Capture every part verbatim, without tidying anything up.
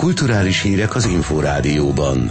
Kulturális hírek az Inforádióban.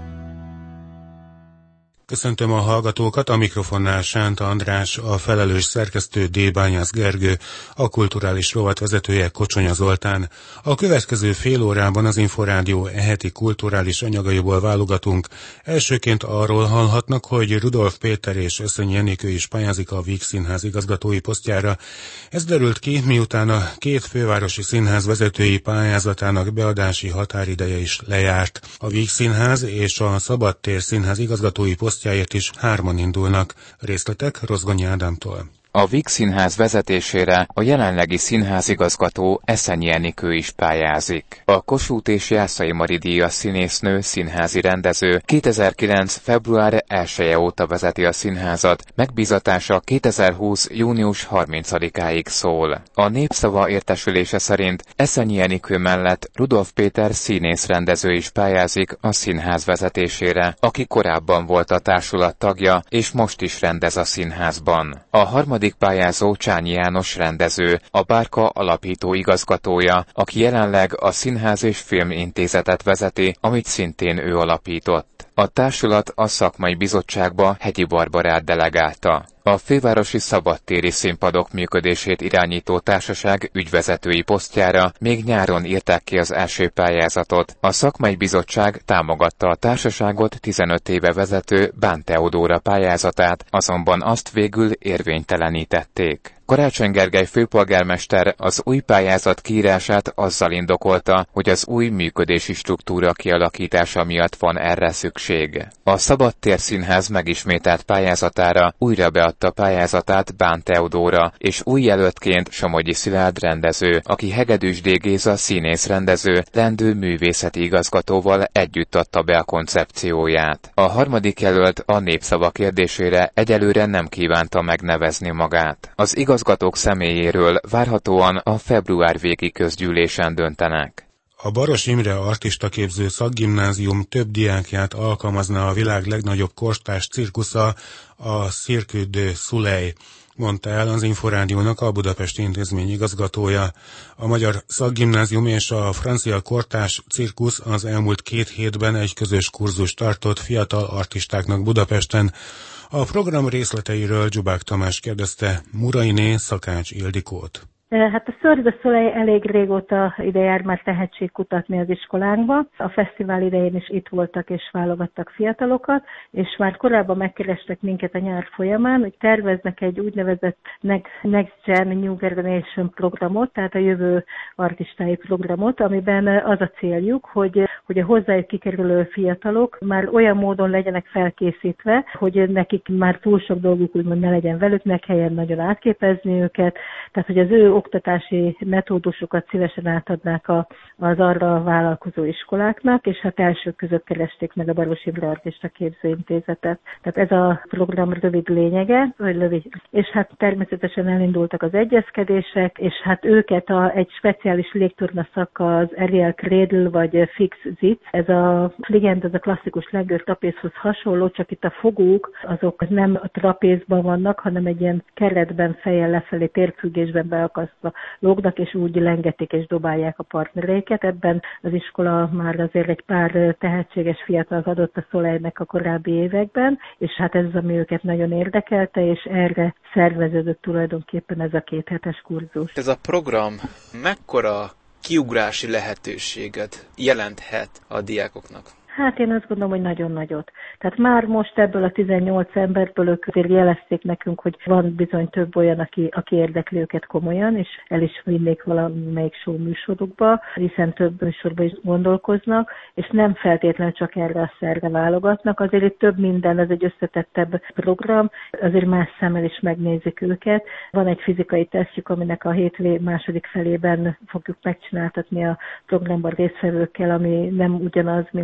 Köszöntöm a hallgatókat, a mikrofonnál Sánta András, a felelős szerkesztő D. Bányász Gergő, a kulturális rovat vezetője Kocsonya Zoltán. A következő fél órában az Inforádió eheti kulturális anyagaiból válogatunk. Elsőként arról hallhatnak, hogy Rudolf Péter és Öszöny Jennikő is pályázik a Víg Színház igazgatói posztjára. Ez derült ki, miután a két fővárosi színház vezetői pályázatának beadási határideje is lejárt. A Víg Színház és a Szabadtér Színház igazgatói posztjára is hárman indulnak. Részletek Rozgonyi Ádámtól. A Víg Színház vezetésére a jelenlegi színházigazgató Eszeny Jennikő is pályázik. A Kossuth és Jászai Mari díjas színésznő, színházi rendező kétezer-kilenc. február elseje óta vezeti a színházat, megbízatása kétezer-húsz. június harmincadikáig szól. A Népszava értesülése szerint Eszeny Jennikő mellett Rudolf Péter színész-rendező is pályázik a színház vezetésére, aki korábban volt a társulat tagja, és most is rendez a színházban. A harmadik pályázó Csányi János rendező, a Bárka alapító igazgatója, aki jelenleg a Színház és Filmintézetet vezeti, amit szintén ő alapított. A társulat a szakmai bizottságba Hegyi Barbarát delegálta. A fővárosi szabadtéri színpadok működését irányító társaság ügyvezetői posztjára még nyáron írták ki az első pályázatot. A szakmai bizottság támogatta a társaságot tizenöt éve vezető Bán Teodóra pályázatát, azonban azt végül érvénytelenítették. Karácsony Gergely főpolgármester az új pályázat kiírását azzal indokolta, hogy az új működési struktúra kialakítása miatt van erre szükség. A Szabadtér Színház megismételt pályázatára újra beadta pályázatát Bán Teodóra, és új jelöltként Somogyi Szilárd rendező, aki Hegedűs D. Géza színész-rendező, lendő művészeti igazgatóval együtt adta be a koncepcióját. A harmadik jelölt a Népszava kérdésére egyelőre nem kívánta megnevezni magát. Az igazgatók személyéről várhatóan a február végi közgyűlésen döntenek. A Baros Imre artistaképző szakgimnázium több diákját alkalmazna a világ legnagyobb kortárs cirkusza, a Cirque du Soleil, mondta el az Inforádiónak a Budapesti Intézmény igazgatója. A Magyar Szakgimnázium és a Francia Kortárs Cirkusz az elmúlt két hétben egy közös kurzust tartott fiatal artistáknak Budapesten. A program részleteiről Dzsubák Tamás kérdezte Murainé Szakács Ildikót. Hát a Cirque du Soleil elég régóta ide jár már tehetségkutatni az iskolánkba. A fesztivál idején is itt voltak és válogattak fiatalokat, és már korábban megkerestek minket a nyár folyamán, hogy terveznek egy úgynevezett Next Gen New Generation programot, tehát a jövő artistái programot, amiben az a céljuk, hogy, hogy a hozzájuk kikerülő fiatalok már olyan módon legyenek felkészítve, hogy nekik már túl sok dolguk úgymond ne legyen velük, ne kelljen nagyon átképezni őket, tehát hogy az ő oktatási metódusokat szívesen átadnák a, az arra vállalkozó iskoláknak, és hát elsők között keresték meg a Baros Imre Artista Képzőintézetet. Tehát ez a program rövid lényege, vagy rövid, és hát természetesen elindultak az egyezkedések, és hát őket a, egy speciális légturna szaka, az Ariel Cradle vagy Fix Zit. Ez a fligent, ez a klasszikus lengő trapézhoz hasonló, csak itt a fogók azok nem a trapézban vannak, hanem egy ilyen keretben fejjel lefelé térfüggésben beakasztva lógnak, és úgy lengetik és dobálják a partnereiket. Ebben az iskola már azért egy pár tehetséges fiatalt adott a Soleilnek a korábbi években, és hát ez az, ami őket nagyon érdekelte, és erre szerveződött tulajdonképpen ez a kéthetes kurzus. Ez a program mekkora kiugrási lehetőséget jelenthet a diákoknak? Hát én azt gondolom, hogy nagyon nagyot. Tehát már most ebből a tizennyolc emberből ők azért jelezték nekünk, hogy van bizony több olyan, aki, aki érdekli őket komolyan, és el is vinnék valamelyik show műsorukba, hiszen több műsorban is gondolkoznak, és nem feltétlenül csak erre a szerre válogatnak. Azért itt több minden, ez egy összetettebb program, azért más szemmel is megnézik őket. Van egy fizikai tesztjük, aminek a hétvé második felében fogjuk megcsináltatni a programban résztvevőkkel, ami nem ugyanaz, mint amilyen.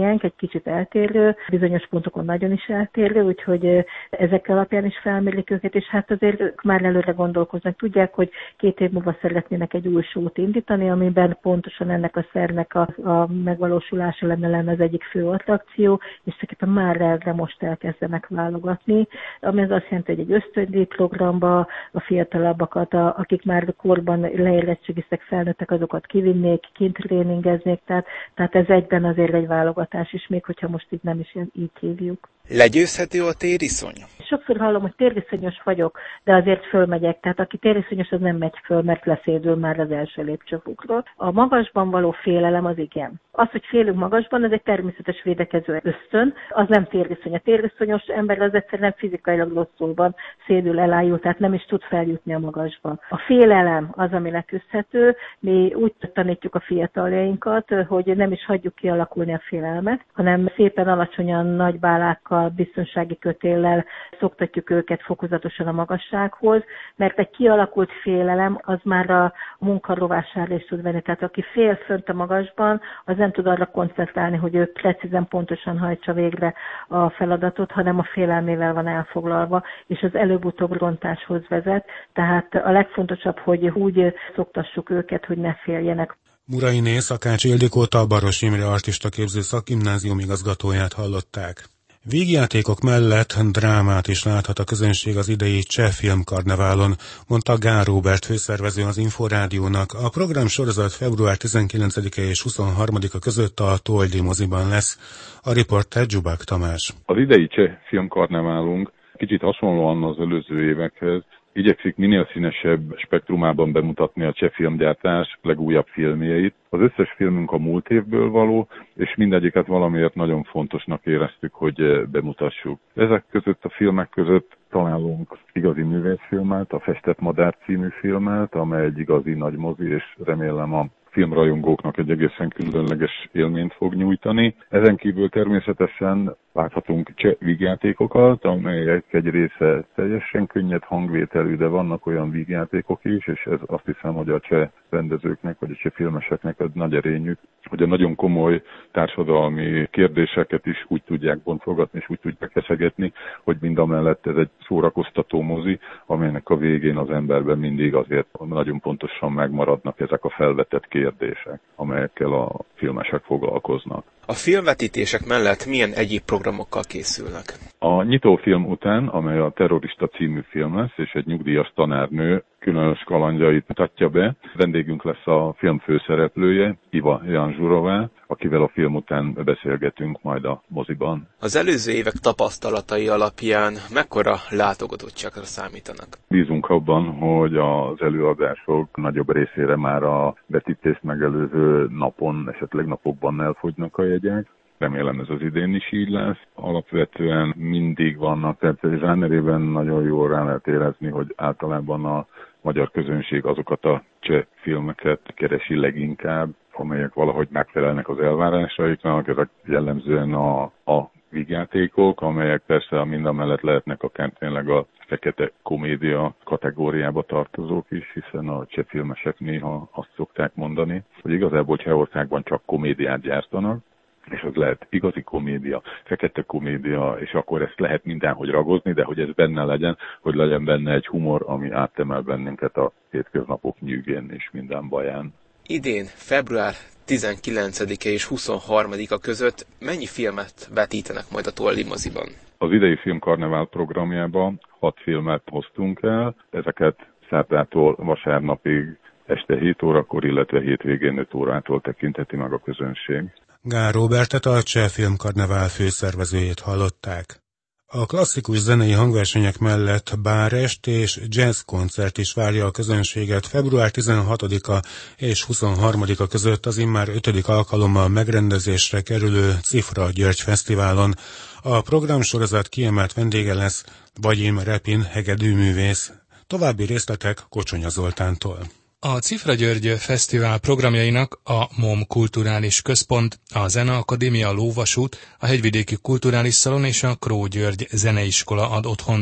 pályánk, egy kicsit eltérő, bizonyos pontokon nagyon is eltérő, úgyhogy ezek alapján is felmérik őket, és hát azért ők már előre gondolkoznak. Tudják, hogy két év múlva szeretnének egy új show-t indítani, amiben pontosan ennek a szernek a, a megvalósulása lenne, lenne az egyik fő attrakció, és szépen már erre most elkezdenek válogatni, ami az azt jelenti, hogy egy ösztöndíj programba a fiatalabbakat, a, akik már korban leérettségiztek, felnőttek, azokat kivinnék, kint tréningeznék, tehát, tehát ez egyben azért egy válogatás is, még hogyha most itt nem is így hívjuk. Legyőzhető a tériszony? Sokszor hallom, hogy tériszonyos vagyok, de azért fölmegyek. Tehát aki tériszonyos, az nem megy föl, mert leszédül már az első lépcsőfokról. A magasban való félelem az igen. Az, hogy félünk magasban, ez egy természetes védekező ösztön, az nem tériszony. A tériszonyos ember az egyszerűen fizikailag rosszul van, szédül, elájul, tehát nem is tud feljutni a magasba. A félelem az, ami leküzdhető. Mi úgy tanítjuk a fiataljainkat, hogy nem is hagyjuk kialakulni a félelmet, hanem szépen alacsonyan, nagy bálákkal, biztonsági kötéllel szoktatjuk őket fokozatosan a magassághoz, mert egy kialakult félelem az már a munka rovására is tud venni. Tehát aki fél fönt a magasban, az nem tud arra koncentrálni, hogy ő precízen, pontosan hajtsa végre a feladatot, hanem a félelmével van elfoglalva, és az előbb-utóbb rontáshoz vezet. Tehát a legfontosabb, hogy úgy szoktassuk őket, hogy ne féljenek. Murainé Szakács Ildikót, a Baross Imre Artista Képző Szakgimnázium igazgatóját hallották. Vígjátékok mellett drámát is láthat a közönség az idei Cseh Filmkarneválon, mondta Gál Róbert főszervező az Inforádiónak. A programsorozat február tizenkilencedike és huszonharmadika között a Toldi moziban lesz. A riporter Dzsubák Tamás. Az idei Cseh Filmkarneválunk kicsit hasonlóan az előző évekhez igyekszik minél színesebb spektrumában bemutatni a cseh filmgyártás legújabb filmjeit. Az összes filmünk a múlt évből való, és mindegyiket valamiért nagyon fontosnak éreztük, hogy bemutassuk. Ezek között a filmek között találunk igazi művészfilmet, a Festett Madár című filmet, amely egy igazi nagy mozi, és remélem a filmrajongóknak egy egészen különleges élményt fog nyújtani. Ezen kívül természetesen láthatunk cseh vígjátékokat, amelyek egy része teljesen könnyed hangvételű, de vannak olyan vígjátékok is, és ez azt hiszem, hogy a cseh rendezőknek, vagy a cseh filmeseknek egy nagy erényük, hogy a nagyon komoly társadalmi kérdéseket is úgy tudják boncolgatni, és úgy tudják eszegetni, hogy mindamellett ez egy szórakoztató mozi, amelynek a végén az emberben mindig azért nagyon pontosan megmaradnak ezek a felvetett kérdések, amelyekkel a filmesek foglalkoznak. A filmvetítések mellett milyen egyéb programokkal készülnek? A nyitófilm után, amely a Terrorista című film lesz, és egy nyugdíjas tanárnő különös kalandjait mutatja be. Vendégünk lesz a film főszereplője, Iva Janzsurová, akivel a film után beszélgetünk majd a moziban. Az előző évek tapasztalatai alapján mekkora látogatottságra számítanak? Bízunk abban, hogy az előadások nagyobb részére már a vetítést megelőző napon, esetleg napokban elfogynak a jegyek. Remélem ez az idén is így lesz. Alapvetően mindig vannak, tehát zsánerében nagyon jól rá lehet érezni, hogy általában a magyar közönség azokat a cseh filmeket keresi leginkább, amelyek valahogy megfelelnek az elvárásaiknak. Ezek jellemzően a, a vígjátékok, amelyek persze mindamellett lehetnek akár tényleg a fekete komédia kategóriába tartozók is, hiszen a cseh filmesek néha azt szokták mondani, hogy igazából Csehországban csak komédiát gyártanak, és az lehet igazi komédia, fekete komédia, és akkor ezt lehet mindenhogy ragozni, de hogy ez benne legyen, hogy legyen benne egy humor, ami áttemel bennünket a hétköznapok nyűgén és minden baján. Idén, február tizenkilencedike és huszonharmadika között mennyi filmet vetítenek majd a Toldi moziban? Az idei filmkarnevál programjába hat filmet hoztunk el, ezeket szerdától vasárnapig este hét órakor, illetve hétvégén öt órától tekintheti meg a közönség. Gál Róbertet, a Cseh Filmkarnevál főszervezőjét hallották. A klasszikus zenei hangversenyek mellett bárest és jazz koncert is várja a közönséget február tizenhatodika és huszonharmadika között az immár ötödik alkalommal megrendezésre kerülő Cifra György Fesztiválon. A programsorozat kiemelt vendége lesz Vagyim Repin hegedűművész. További részletek Kocsonya Zoltántól. A Cifra György Fesztivál programjainak a MOM Kulturális Központ, a Zeneakadémia, a Lóvasút, a Hegyvidéki Kulturális Szalon és a Kró György Zeneiskola ad otthont.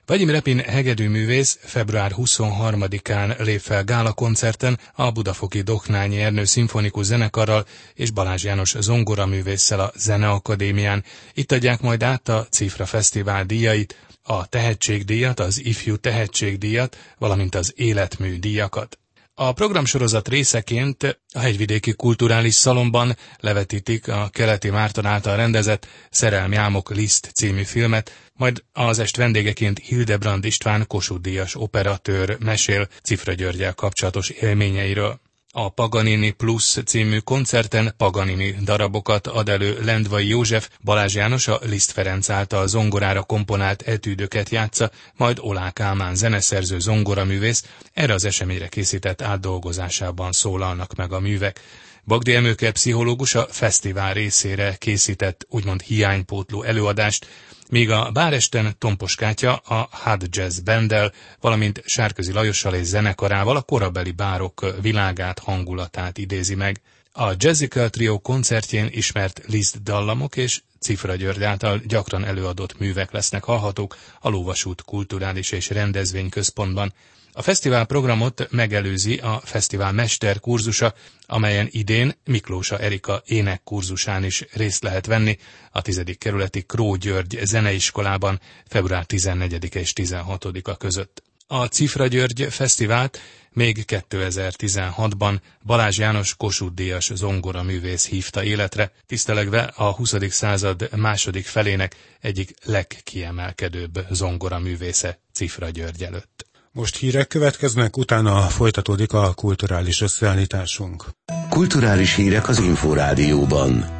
Vadim Repin hegedűművész február huszonharmadikán lép fel gálakoncerten a Budafoki Doknányi Ernő szimfonikus zenekarral és Balázs János zongoraművésszel a Zeneakadémián. Itt adják majd át a Cifra Fesztivál díjait, a Tehetségdíjat, az Ifjú Tehetségdíjat, valamint az Életmű díjakat. A programsorozat részeként a Hegyvidéki Kulturális Szalonban levetítik a Keleti Márton által rendezett Szerelmi álmok Liszt című filmet, majd az est vendégeként Hildebrand István Kossuth-díjas operatőr mesél Cifra Györggyel kapcsolatos élményeiről. A Paganini Plus című koncerten Paganini darabokat ad elő Lendvai József, Balázs János a Liszt Ferenc által zongorára komponált etűdöket játsza, majd Olá Kálmán zeneszerző zongoraművész erre az eseményre készített átdolgozásában szólalnak meg a művek. Bagdi Emőke pszichológus a fesztivál részére készített úgymond hiánypótló előadást, míg a báresten Tompos Kátya a Hard Jazz Banddel, valamint Sárközi Lajossal és zenekarával a korabeli bárok világát, hangulatát idézi meg. A Jazzical Trio koncertjén ismert Liszt dallamok és Cifra György által gyakran előadott művek lesznek hallhatók a Lóvasút Kulturális és Rendezvényközpontban. A fesztivál programot megelőzi a fesztivál mesterkurzusa, amelyen idén Miklósa Erika énekkurzusán is részt lehet venni a tizedik kerületi Kró György zeneiskolában február tizennegyedike és tizenhatodika között. A Cifra György fesztivált még kétezer-tizenhatban Balázs János Kossuth-díjas zongoraművész hívta életre, tisztelegve a huszadik század második felének egyik legkiemelkedőbb zongoraművésze Cifra György előtt. Most hírek következnek, utána folytatódik a kulturális összeállításunk. Kulturális hírek az Inforádióban.